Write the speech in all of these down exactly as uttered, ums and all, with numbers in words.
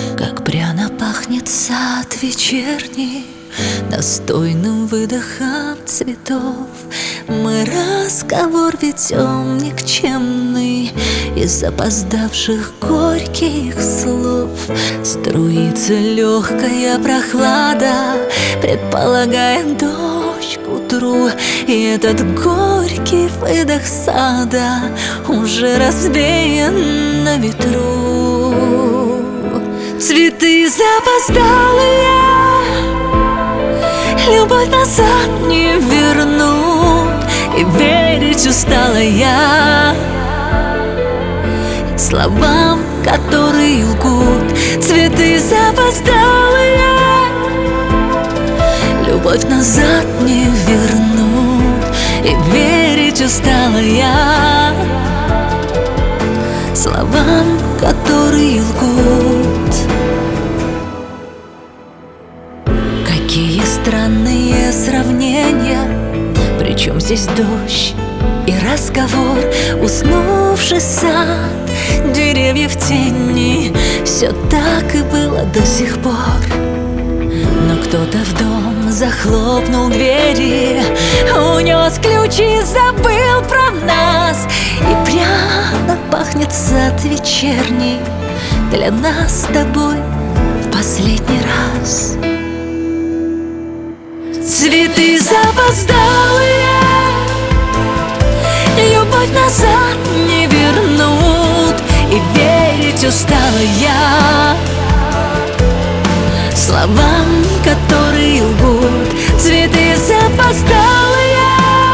Как пряно пахнет сад вечерний настойным выдохом цветов. Мы разговор ведем никчемный из запоздавших горьких слов. Струится легкая прохлада, предполагаем дождь к утру, и этот горький выдох сада уже развеян на ветру. Цветы запоздалые, любовь назад не вернут, и верить устала я словам, которые лгут. Цветы запоздалые, любовь назад не вернут, и верить устала я словам, которые лгут. Какие странные сравнения, причем здесь дождь и разговор. Уснувший сад, деревья в тени, все так и было до сих пор. Но кто-то в дом захлопнул двери, унес ключи, забыл про нас. И пряно пахнет сад вечерний для нас с тобой в последний раз. Цветы запоздалые, любовь назад не вернут, и верить устала я словам, которые лгут. Цветы запоздалые,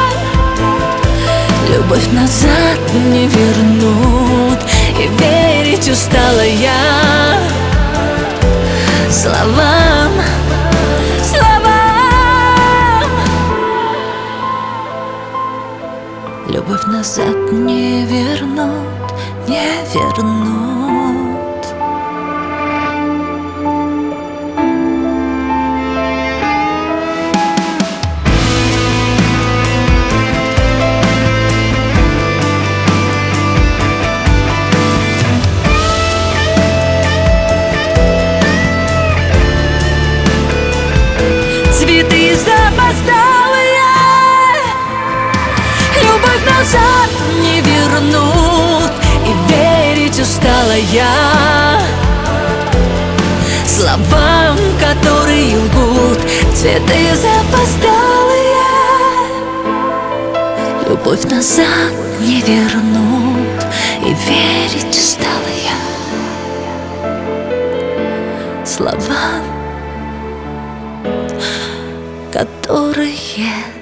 любовь назад не вернут, и верить устала я словам, словам. Любовь назад не вернут, не вернут. Цветы запоздалые, любовь назад не вернут, и верить устала я словам, которые лгут. Цветы запоздалые, любовь назад не вернут, и верить устала я словам, которые